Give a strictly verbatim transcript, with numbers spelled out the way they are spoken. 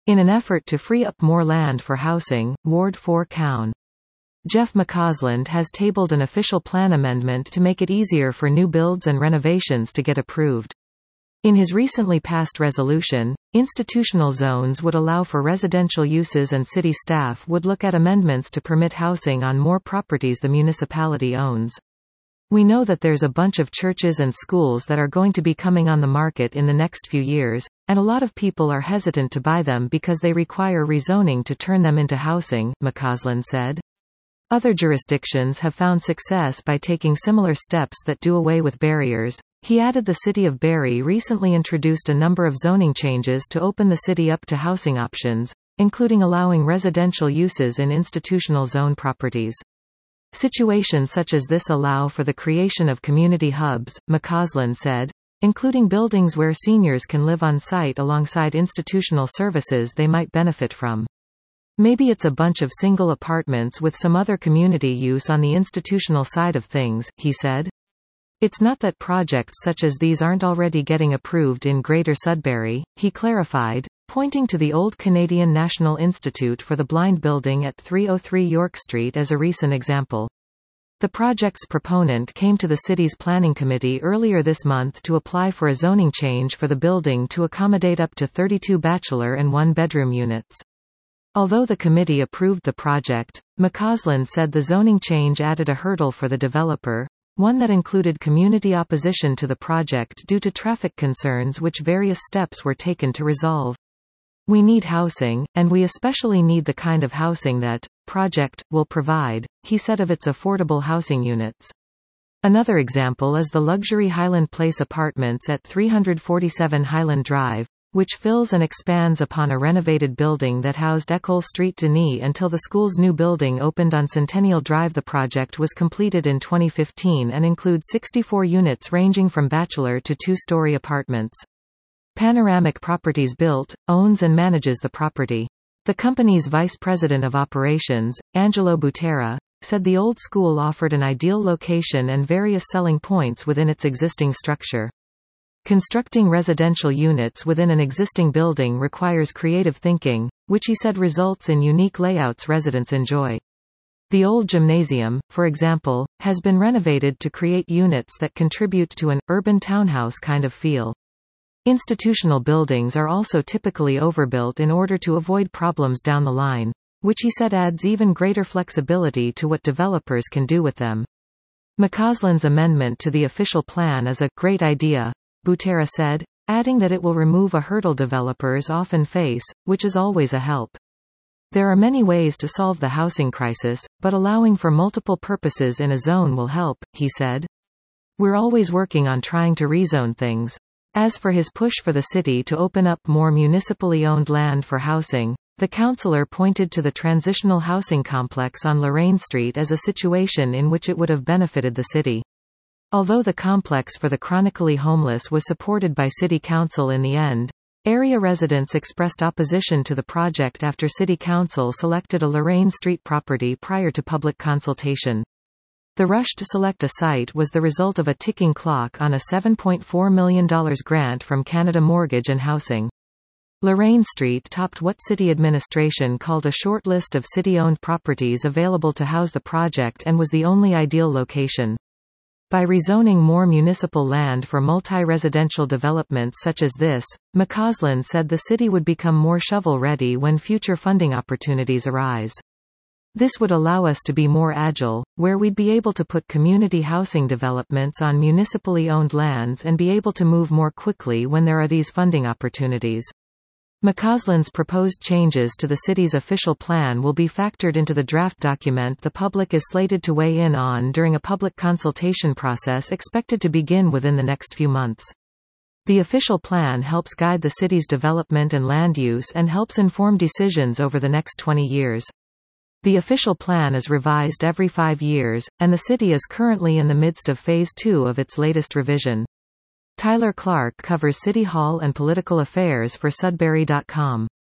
in an effort to free up more land for housing. Ward four Cown. Jeff McCausland has tabled an official plan amendment to make it easier for new builds and renovations to get approved. In his recently passed resolution, institutional zones would allow for residential uses and city staff would look at amendments to permit housing on more properties the municipality owns. We know that there's a bunch of churches and schools that are going to be coming on the market in the next few years, and a lot of people are hesitant to buy them because they require rezoning to turn them into housing, McCausland said. Other jurisdictions have found success by taking similar steps that do away with barriers. He added the city of Barrie recently introduced a number of zoning changes to open the city up to housing options, including allowing residential uses in institutional zone properties. Situations such as this allow for the creation of community hubs, McCausland said, including buildings where seniors can live on site alongside institutional services they might benefit from. Maybe it's a bunch of single apartments with some other community use on the institutional side of things, he said. It's not that projects such as these aren't already getting approved in Greater Sudbury, he clarified, pointing to the old Canadian National Institute for the Blind building at three oh three York Street as a recent example. The project's proponent came to the city's planning committee earlier this month to apply for a zoning change for the building to accommodate up to thirty-two bachelor and one-bedroom units. Although the committee approved the project, McCausland said the zoning change added a hurdle for the developer, one that included community opposition to the project due to traffic concerns which various steps were taken to resolve. We need housing, and we especially need the kind of housing that project will provide, he said of its affordable housing units. Another example is the luxury Highland Place apartments at three forty-seven Highland Drive, which fills and expands upon a renovated building that housed École Street Denis until the school's new building opened on Centennial Drive. The project was completed in twenty fifteen and includes sixty-four units ranging from bachelor to two-story apartments. Panoramic Properties built, owns and manages the property. The company's vice president of operations, Angelo Butera, said the old school offered an ideal location and various selling points within its existing structure. Constructing residential units within an existing building requires creative thinking, which he said results in unique layouts residents enjoy. The old gymnasium, for example, has been renovated to create units that contribute to an urban townhouse kind of feel. Institutional buildings are also typically overbuilt in order to avoid problems down the line, which he said adds even greater flexibility to what developers can do with them. McCausland's amendment to the official plan is a great idea, Butera said, adding that it will remove a hurdle developers often face, which is always a help. There are many ways to solve the housing crisis, but allowing for multiple purposes in a zone will help, he said. We're always working on trying to rezone things. As for his push for the city to open up more municipally owned land for housing, the councillor pointed to the transitional housing complex on Lorraine Street as a situation in which it would have benefited the city. Although the complex for the chronically homeless was supported by City Council in the end, area residents expressed opposition to the project after City Council selected a Lorraine Street property prior to public consultation. The rush to select a site was the result of a ticking clock on a seven point four million dollars grant from Canada Mortgage and Housing. Lorraine Street topped what city administration called a short list of city-owned properties available to house the project and was the only ideal location. By rezoning more municipal land for multi-residential developments such as this, McCausland said the city would become more shovel-ready when future funding opportunities arise. This would allow us to be more agile, where we'd be able to put community housing developments on municipally owned lands and be able to move more quickly when there are these funding opportunities. McCausland's proposed changes to the city's official plan will be factored into the draft document the public is slated to weigh in on during a public consultation process expected to begin within the next few months. The official plan helps guide the city's development and land use and helps inform decisions over the next twenty years. The official plan is revised every five years, and the city is currently in the midst of Phase two of its latest revision. Tyler Clark covers City Hall and political affairs for Sudbury dot com.